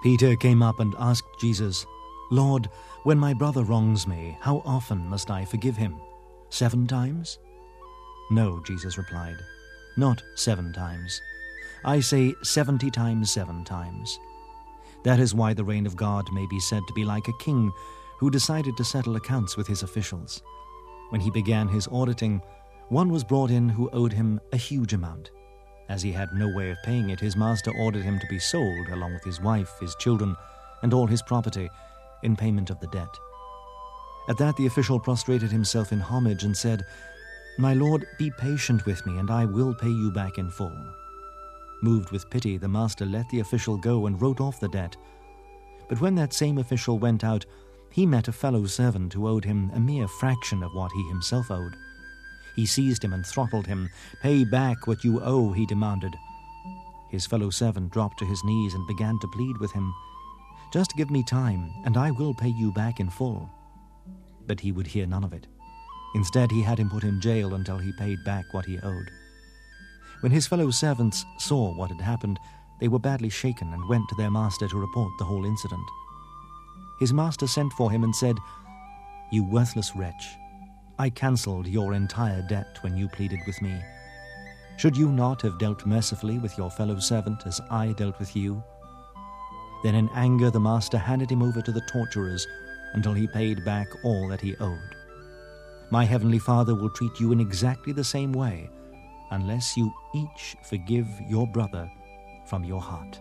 Peter came up and asked Jesus, "Lord, when my brother wrongs me, how often must I forgive him? 7 times?" "No," Jesus replied, "not 7 times. I say 70 times 7 times. That is why the reign of God may be said to be like a king who decided to settle accounts with his officials. When he began his auditing, one was brought in who owed him a huge amount. As he had no way of paying it, his master ordered him to be sold, along with his wife, his children, and all his property, in payment of the debt. At that the official prostrated himself in homage and said, 'My lord, be patient with me, and I will pay you back in full.' Moved with pity, the master let the official go and wrote off the debt. But when that same official went out, he met a fellow servant who owed him a mere fraction of what he himself owed. He seized him and throttled him. 'Pay back what you owe,' he demanded. His fellow servant dropped to his knees and began to plead with him, 'Just give me time, and I will pay you back in full.' But he would hear none of it. Instead, he had him put in jail until he paid back what he owed. When his fellow servants saw what had happened, they were badly shaken and went to their master to report the whole incident. His master sent for him and said, 'You worthless wretch, I cancelled your entire debt when you pleaded with me. Should you not have dealt mercifully with your fellow servant as I dealt with you?' Then in anger the master handed him over to the torturers until he paid back all that he owed. My heavenly Father will treat you in exactly the same way, unless you each forgive your brother from your heart."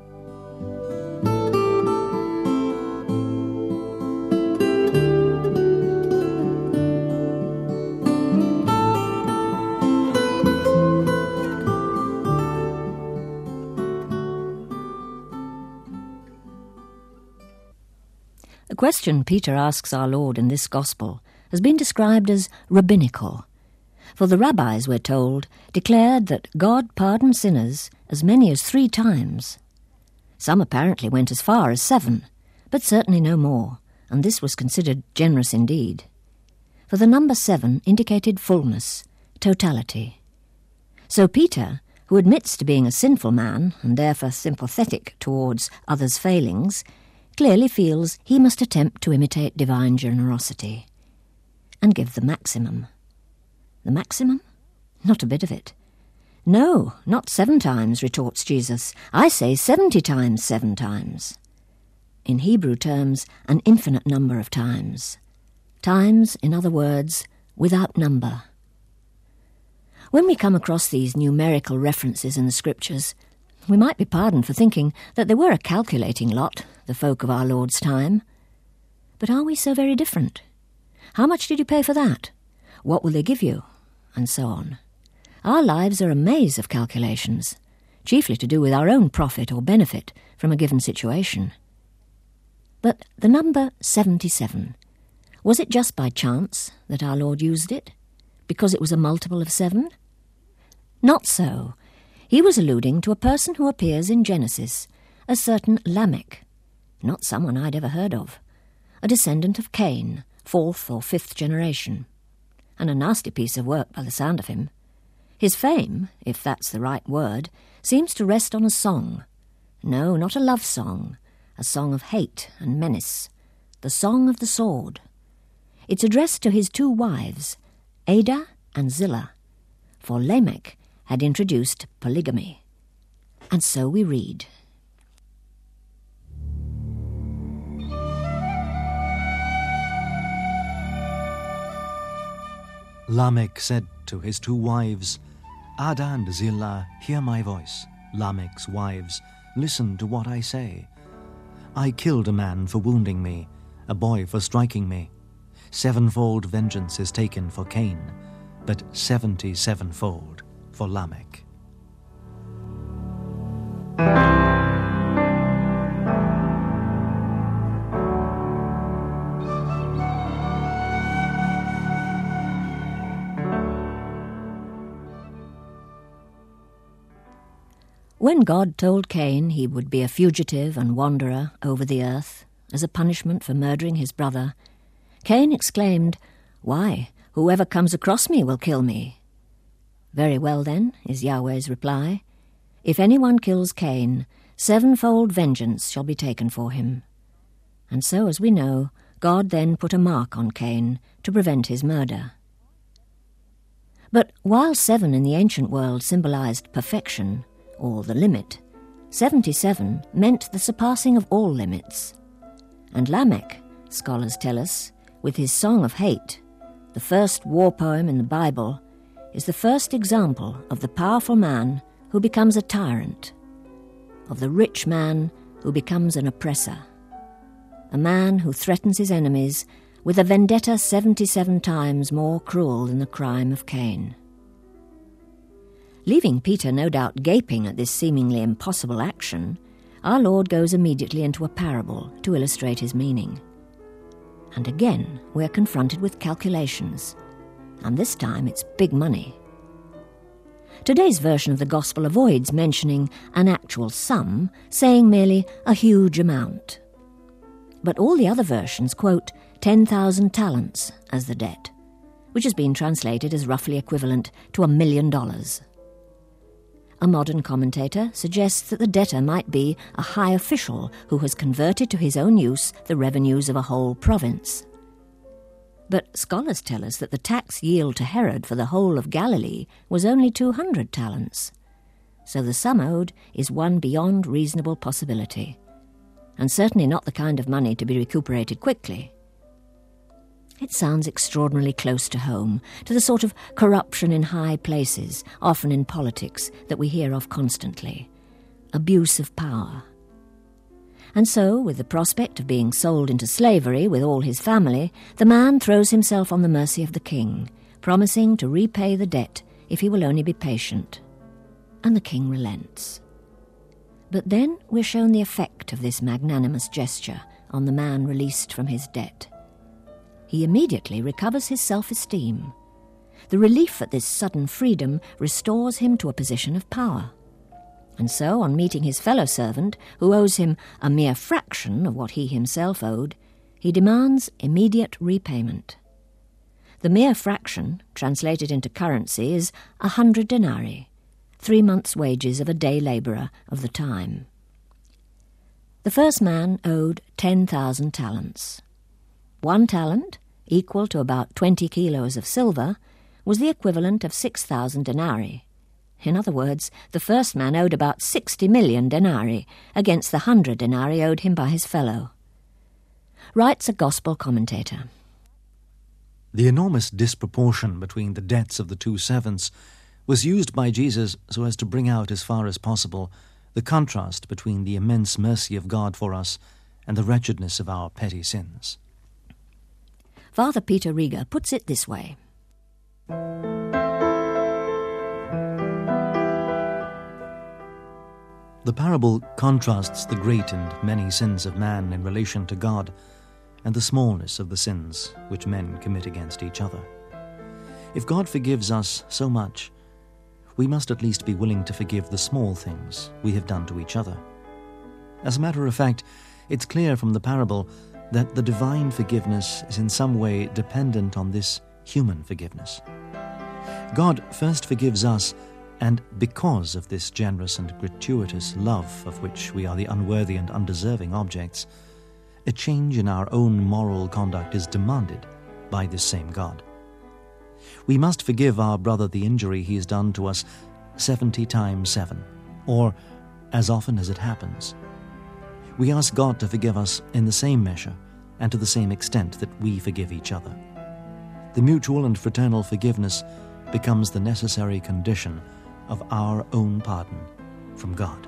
The question Peter asks our Lord in this Gospel has been described as rabbinical. For the rabbis, we're told, declared that God pardoned sinners as many as 3 times. Some apparently went as far as 7, but certainly no more, and this was considered generous indeed. For the number 7 indicated fullness, totality. So Peter, who admits to being a sinful man and therefore sympathetic towards others' failings, clearly feels he must attempt to imitate divine generosity and give the maximum. The maximum? Not a bit of it. "No, not 7 times, retorts Jesus. "I say 70 times 7 times. In Hebrew terms, an infinite number of times. Times, in other words, without number. When we come across these numerical references in the Scriptures, we might be pardoned for thinking that they were a calculating lot, the folk of our Lord's time. But are we so very different? How much did you pay for that? What will they give you? And so on. Our lives are a maze of calculations, chiefly to do with our own profit or benefit from a given situation. But the number 77, was it just by chance that our Lord used it? Because it was a multiple of 7? Not so. He was alluding to a person who appears in Genesis, a certain Lamech, not someone I'd ever heard of, a descendant of Cain, 4th or 5th generation, and a nasty piece of work by the sound of him. His fame, if that's the right word, seems to rest on a song. No, not a love song, a song of hate and menace, the Song of the Sword. It's addressed to his 2 wives, Adah and Zillah, for Lamech had introduced polygamy. And so we read. Lamech said to his 2 wives, "Adah and Zillah, hear my voice. Lamech's wives, listen to what I say. I killed a man for wounding me, a boy for striking me. 7-fold vengeance is taken for Cain, but 77-fold for Lamech." When God told Cain he would be a fugitive and wanderer over the earth as a punishment for murdering his brother, Cain exclaimed, "Why, whoever comes across me will kill me." "Very well then," is Yahweh's reply. "If anyone kills Cain, sevenfold vengeance shall be taken for him. And so, as we know, God then put a mark on Cain to prevent his murder. But while 7 in the ancient world symbolized perfection, or the limit, 77 meant the surpassing of all limits. And Lamech, scholars tell us, with his Song of Hate, the first war poem in the Bible, is the first example of the powerful man who becomes a tyrant, of the rich man who becomes an oppressor, a man who threatens his enemies with a vendetta 77 times more cruel than the crime of Cain. Leaving Peter no doubt gaping at this seemingly impossible action, our Lord goes immediately into a parable to illustrate his meaning. And again we're confronted with calculations, and this time it's big money. Today's version of the Gospel avoids mentioning an actual sum, saying merely a huge amount. But all the other versions quote 10,000 talents as the debt, which has been translated as roughly equivalent to $1 million. A modern commentator suggests that the debtor might be a high official who has converted to his own use the revenues of a whole province. But scholars tell us that the tax yield to Herod for the whole of Galilee was only 200 talents. So the sum owed is one beyond reasonable possibility, and certainly not the kind of money to be recuperated quickly. It sounds extraordinarily close to home, to the sort of corruption in high places, often in politics, that we hear of constantly. Abuse of power. And so, with the prospect of being sold into slavery with all his family, the man throws himself on the mercy of the king, promising to repay the debt if he will only be patient. And the king relents. But then we're shown the effect of this magnanimous gesture on the man released from his debt. He immediately recovers his self-esteem. The relief at this sudden freedom restores him to a position of power. And so, on meeting his fellow servant, who owes him a mere fraction of what he himself owed, he demands immediate repayment. The mere fraction, translated into currency, is 100 denarii, 3 months' wages of a day labourer of the time. The first man owed 10,000 talents. 1 talent, equal to about 20 kilos of silver, was the equivalent of 6,000 denarii. In other words, the first man owed about 60 million denarii against the 100 denarii owed him by his fellow. Writes a gospel commentator. The enormous disproportion between the debts of the two servants was used by Jesus so as to bring out as far as possible the contrast between the immense mercy of God for us and the wretchedness of our petty sins. Father Peter Rieger puts it this way. The parable contrasts the great and many sins of man in relation to God and the smallness of the sins which men commit against each other. If God forgives us so much, we must at least be willing to forgive the small things we have done to each other. As a matter of fact, it's clear from the parable that the divine forgiveness is in some way dependent on this human forgiveness. God first forgives us, and because of this generous and gratuitous love of which we are the unworthy and undeserving objects, a change in our own moral conduct is demanded by this same God. We must forgive our brother the injury he has done to us 70 times 7, or as often as it happens. We ask God to forgive us in the same measure and to the same extent that we forgive each other. The mutual and fraternal forgiveness becomes the necessary condition of our own pardon from God.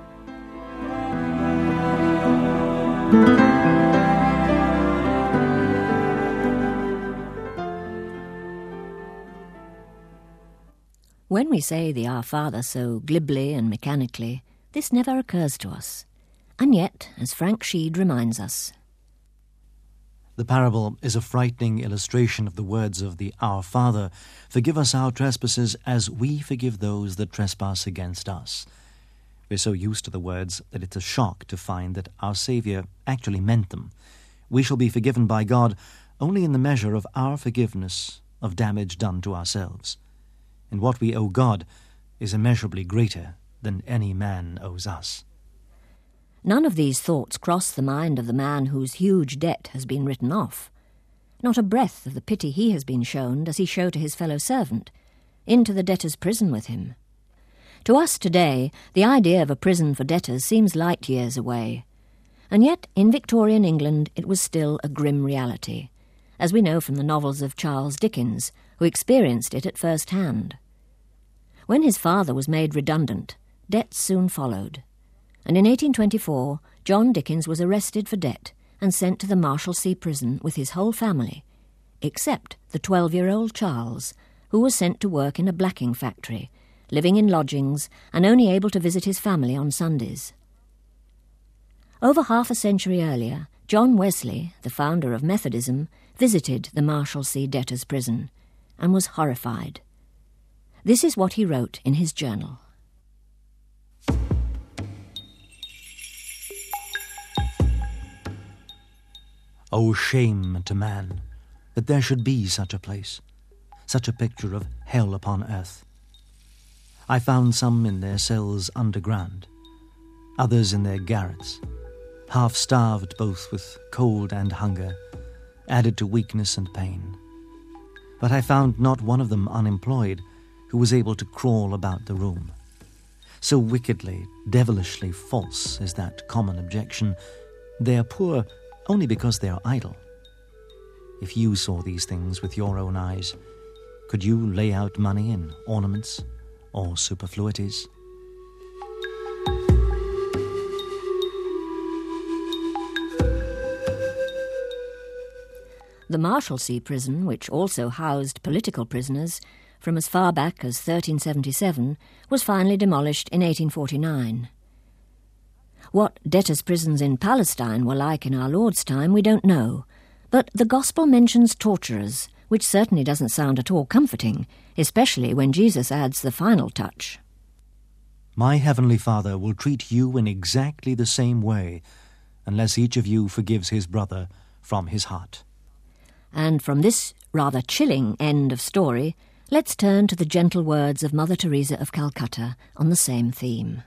When we say the Our Father so glibly and mechanically, this never occurs to us. And yet, as Frank Sheed reminds us, the parable is a frightening illustration of the words of the Our Father, "Forgive us our trespasses as we forgive those that trespass against us." We're so used to the words that it's a shock to find that our Saviour actually meant them. We shall be forgiven by God only in the measure of our forgiveness of damage done to ourselves. And what we owe God is immeasurably greater than any man owes us. None of these thoughts cross the mind of the man whose huge debt has been written off. Not a breath of the pity he has been shown does he show to his fellow servant, into the debtor's prison with him. To us today, the idea of a prison for debtors seems light years away. And yet, in Victorian England, it was still a grim reality, as we know from the novels of Charles Dickens, who experienced it at first hand. When his father was made redundant, debts soon followed. And in 1824, John Dickens was arrested for debt and sent to the Marshalsea prison with his whole family, except the 12-year-old Charles, who was sent to work in a blacking factory, living in lodgings and only able to visit his family on Sundays. Over half a century earlier, John Wesley, the founder of Methodism, visited the Marshalsea debtors' prison and was horrified. This is what he wrote in his journal. O shame to man, that there should be such a place, such a picture of hell upon earth. I found some in their cells underground, others in their garrets, half-starved both with cold and hunger, added to weakness and pain. But I found not one of them unemployed who was able to crawl about the room. So wickedly, devilishly false is that common objection, they are poor only because they are idle. If you saw these things with your own eyes, could you lay out money in ornaments or superfluities? The Marshalsea prison, which also housed political prisoners from as far back as 1377, was finally demolished in 1849. What debtors' prisons in Palestine were like in our Lord's time we don't know, but the Gospel mentions torturers, which certainly doesn't sound at all comforting, especially when Jesus adds the final touch. My heavenly Father will treat you in exactly the same way, unless each of you forgives his brother from his heart. And from this rather chilling end of story, let's turn to the gentle words of Mother Teresa of Calcutta on the same theme.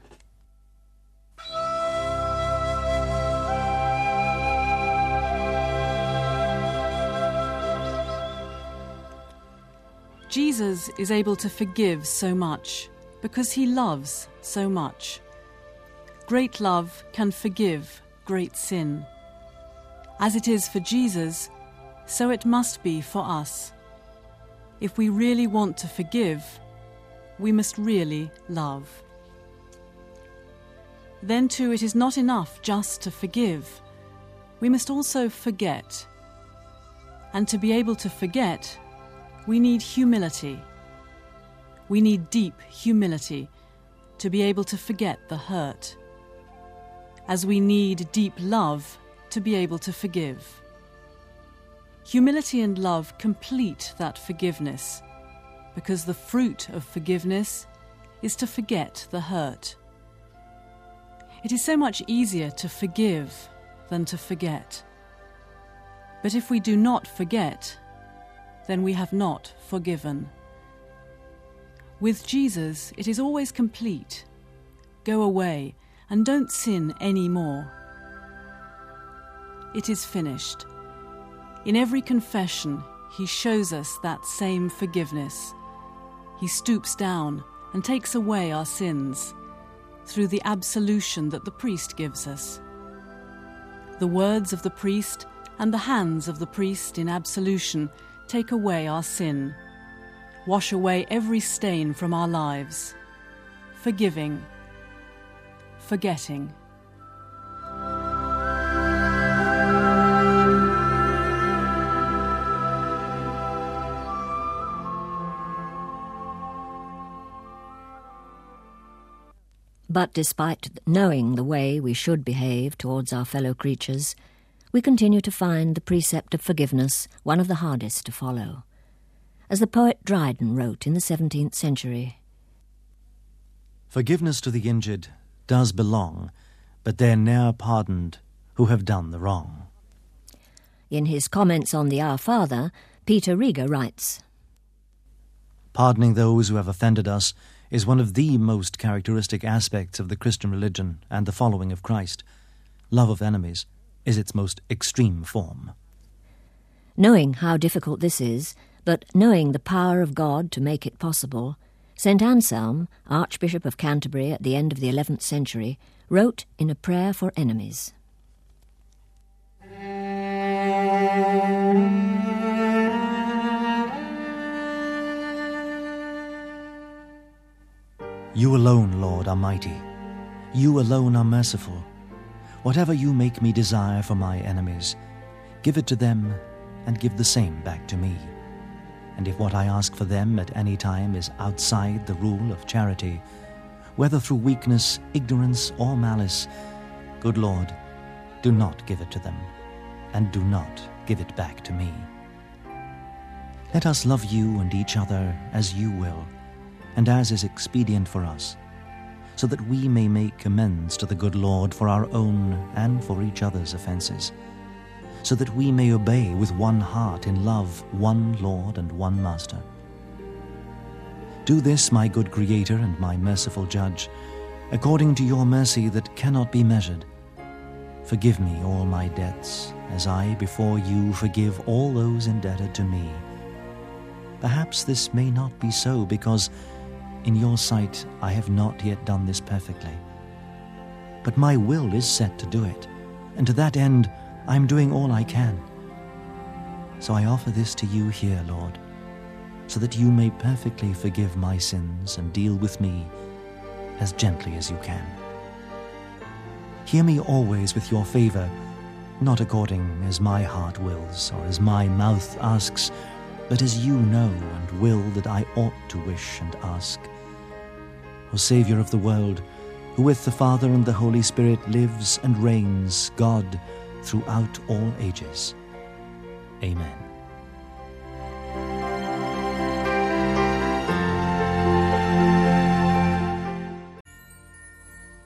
Jesus is able to forgive so much because he loves so much. Great love can forgive great sin. As it is for Jesus, so it must be for us. If we really want to forgive, we must really love. Then too, it is not enough just to forgive. We must also forget. And to be able to forget, we need humility. We need deep humility to be able to forget the hurt, as we need deep love to be able to forgive. Humility and love complete that forgiveness, because the fruit of forgiveness is to forget the hurt. It is so much easier to forgive than to forget. But if we do not forget, then we have not forgiven. With Jesus, it is always complete. Go away and don't sin any more. It is finished. In every confession, he shows us that same forgiveness. He stoops down and takes away our sins through the absolution that the priest gives us. The words of the priest and the hands of the priest in absolution take away our sin, wash away every stain from our lives, forgiving, forgetting. But despite knowing the way we should behave towards our fellow creatures, we continue to find the precept of forgiveness one of the hardest to follow. As the poet Dryden wrote in the 17th century, Forgiveness to the injured does belong, but they're ne'er pardoned who have done the wrong. In his comments on the Our Father, Peter Rieger writes, Pardoning those who have offended us is one of the most characteristic aspects of the Christian religion and the following of Christ, love of enemies, is its most extreme form. Knowing how difficult this is, but knowing the power of God to make it possible, St. Anselm, Archbishop of Canterbury at the end of the 11th century, wrote in a prayer for enemies. You alone, Lord, are mighty. You alone are merciful. Whatever you make me desire for my enemies, give it to them and give the same back to me. And if what I ask for them at any time is outside the rule of charity, whether through weakness, ignorance, or malice, good Lord, do not give it to them, and do not give it back to me. Let us love you and each other as you will, and as is expedient for us, so that we may make amends to the good Lord for our own and for each other's offences, so that we may obey with one heart in love one Lord and one Master. Do this, my good Creator and my merciful Judge, according to your mercy that cannot be measured. Forgive me all my debts, as I before you forgive all those indebted to me. Perhaps this may not be so, because in your sight I have not yet done this perfectly. But my will is set to do it, and to that end I am doing all I can. So I offer this to you here, Lord, so that you may perfectly forgive my sins and deal with me as gently as you can. Hear me always with your favor, not according as my heart wills or as my mouth asks, but as you know and will that I ought to wish and ask. O Saviour of the world, who with the Father and the Holy Spirit lives and reigns, God, throughout all ages. Amen.